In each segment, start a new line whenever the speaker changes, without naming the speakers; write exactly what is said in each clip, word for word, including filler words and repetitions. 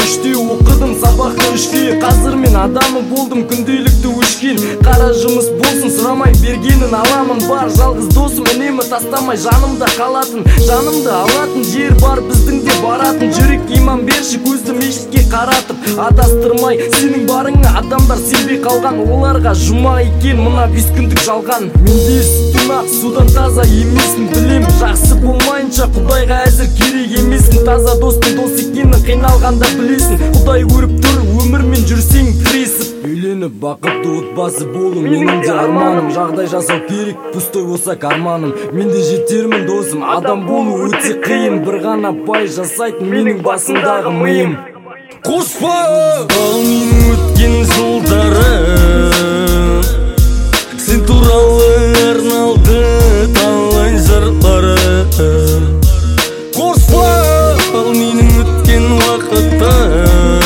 күштүү окудум сабакта үшкүй. Казыр мен адамы болдум күндүйлүктүү үшкин. Кара жумуш болсун сурамай бергенин аламын. Бар жалгыз досум үнемі тастамай жанымда калатын. Жанымды алатын жер бар биздин де баратын. Жүрек иман берши көздү мешитке каратып. Адастырмай сенин барыңа адамдар сенбей калган. Оларга жума экен мына бес күндүк жалган. Менде сүтүм ак судан таза эмесмин билем. Жакшы болмайынча Кудайга азыр керек эмесмин. Таза достун дос экенин кыйналганда билесиң. Кудай көрүп тур өмүр мен жүрсең тиресип. Үйлөнүп бакыттуу отбасы болуу менин де арманым. Жагдай жасоо керек пустой болсо карманым. Мен де жетермин досум, адам болуу өтө кыйын. Бир гана бай жасайтын менин басымдагы мыйым. Кошпа ал менин өткен жылдарым, сен туралы арналды талай жырларым. Кошпа ал менин өткен вакыттым,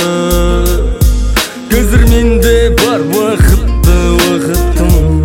қазір менде бар бақытты уақытым.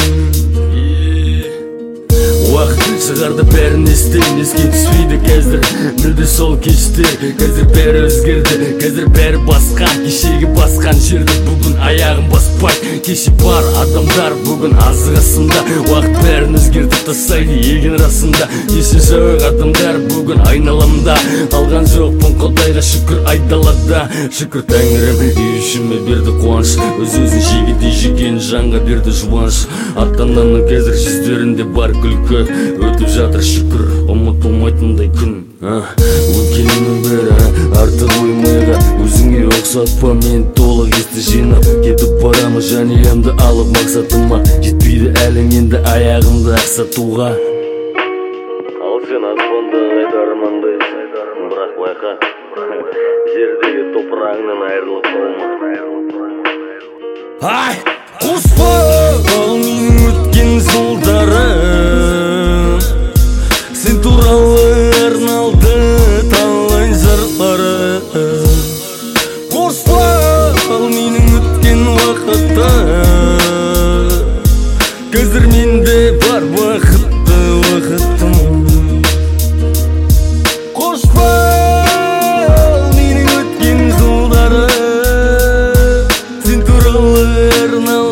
Уақыт шығарды бәрін естен еске түспейді қазір. Мүлде сол кештер қазір бәрі өзгерді. Қазір бәрі басқа, кешегі басқан жерді бүгін аяғын баспай. Кеші бар адамдар бүгін азығасында. Уақыт бәрін өзгерді тастайды еген расында. Кеші жоқ адамдар бүгін айналамда. Алған жоқпын Құдайға шүкір айдалада. Шүкір тәңірім үй ішіме берді қуаныш. Өз-өзін жегідей жеген жанға берді жұбаныш. Ата-ананың қазір жүздерінде бар күлкі. Өтіп жатыр шүкір ұмытылмайтындай күн. Өткенінің бәрі артық оймайға. Өзіңе ұқсатпа мен толық есті жинап. Кетіп барамы жаниямды алып мақсатыма. Жетпейді әлің енді аяғымды ақсатуға.
Ал сен аспанды қайда армандайсың, бірақ байқа, жердегі топырағынан айырылып қалма.
Ай, қоспа ал менің өткен жылдарым, сен туралы арналды талай жырларым. Қоспа ал менің өткен уақыттым, қазір менде бар бақытты уақытым. Қоспа ал менің өткен жылдарым, сен туралы арналды